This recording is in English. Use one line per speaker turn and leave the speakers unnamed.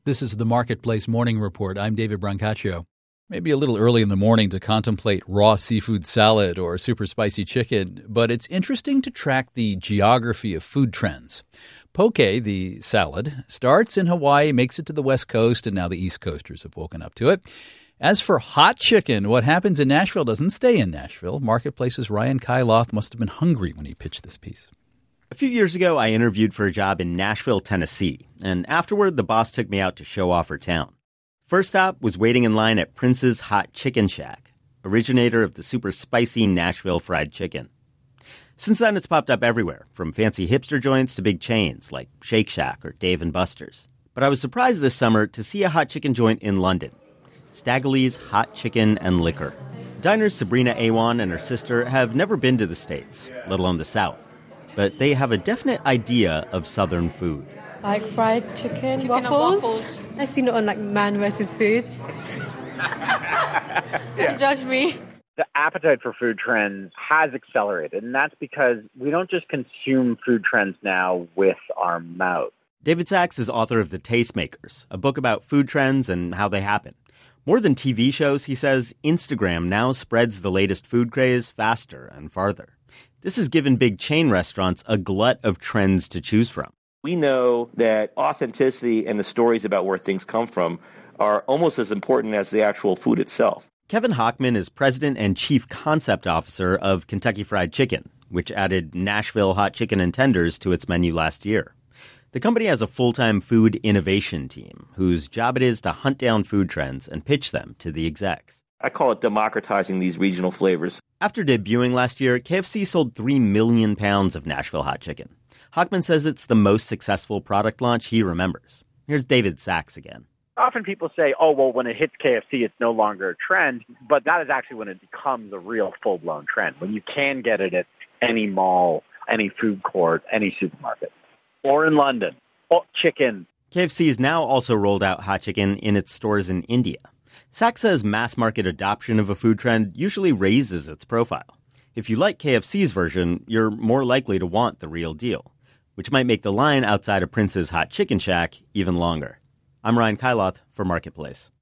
This is the Marketplace Morning Report. I'm David Brancaccio. Maybe a little early in the morning to contemplate raw seafood salad or super spicy chicken, but it's interesting to track the geography of food trends. Poke, the salad, starts in Hawaii, makes it to the West Coast, and now the East Coasters have woken up to it. As for hot chicken, what happens in Nashville doesn't stay in Nashville. Marketplace's Ryan Kailath must have been hungry when he pitched this piece.
A few years ago, I interviewed for a job in Nashville, Tennessee, and afterward, the boss took me out to show off her town. First stop was waiting in line at Prince's Hot Chicken Shack, originator of the super spicy Nashville fried chicken. Since then, it's popped up everywhere, from fancy hipster joints to big chains like Shake Shack or Dave & Buster's. But I was surprised this summer to see a hot chicken joint in London, Staggerly's Hot Chicken and Liquor. Diners Sabrina Awan and her sister have never been to the States, let alone the South, but they have a definite idea of Southern food.
Like fried chicken waffles. I've seen it on like Man vs. Food. Don't judge me.
The appetite for food trends has accelerated, and that's because we don't just consume food trends now with our mouth.
David Sachs is author of The Tastemakers, a book about food trends and how they happen. More than TV shows, he says, Instagram now spreads the latest food craze faster and farther. This has given big chain restaurants a glut of trends to choose from.
We know that authenticity and the stories about where things come from are almost as important as the actual food itself.
Kevin Hochman is president and chief concept officer of Kentucky Fried Chicken, which added Nashville hot chicken and tenders to its menu last year. The company has a full-time food innovation team whose job it is to hunt down food trends and pitch them to the execs.
I call it democratizing these regional flavors.
After debuting last year, KFC sold 3 million pounds of Nashville hot chicken. Hochman says it's the most successful product launch he remembers. Here's David Sachs again.
Often people say, oh, well, when it hits KFC, it's no longer a trend. But that is actually when it becomes a real full-blown trend, when you can get it at any mall, any food court, any supermarket. Or in London. Oh, chicken.
KFC has now also rolled out hot chicken in its stores in India. Sachs says mass market adoption of a food trend usually raises its profile. If you like KFC's version, you're more likely to want the real deal, which might make the line outside of Prince's Hot Chicken Shack even longer. I'm Ryan Kailath for Marketplace.